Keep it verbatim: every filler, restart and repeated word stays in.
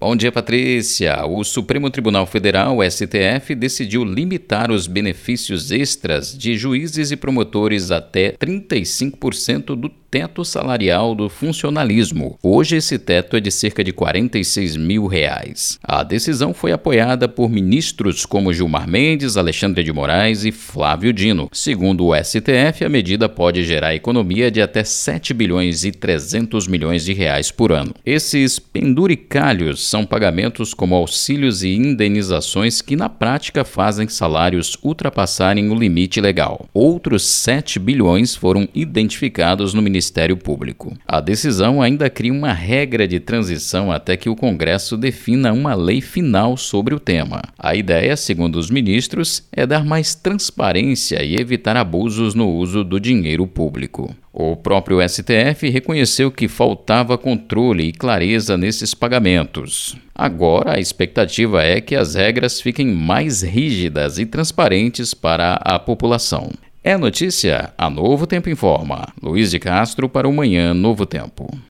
Bom dia, Patrícia. O Supremo Tribunal Federal, o S T F, decidiu limitar os benefícios extras de juízes e promotores até trinta e cinco por cento do teto salarial do funcionalismo. Hoje, esse teto é de cerca de quarenta e seis mil reais. A decisão foi apoiada por ministros como Gilmar Mendes, Alexandre de Moraes e Flávio Dino. Segundo o S T F, a medida pode gerar economia de até sete bilhões e trezentos milhões de reais por ano. Esses penduricalhos são pagamentos como auxílios e indenizações que, na prática, fazem salários ultrapassarem o limite legal. Outros sete bilhões foram identificados no Ministério Público. A decisão ainda cria uma regra de transição até que o Congresso defina uma lei final sobre o tema. A ideia, segundo os ministros, é dar mais transparência e evitar abusos no uso do dinheiro público. O próprio S T F reconheceu que faltava controle e clareza nesses pagamentos. Agora, a expectativa é que as regras fiquem mais rígidas e transparentes para a população. É notícia? A Novo Tempo informa. Luiz de Castro para o Manhã Novo Tempo.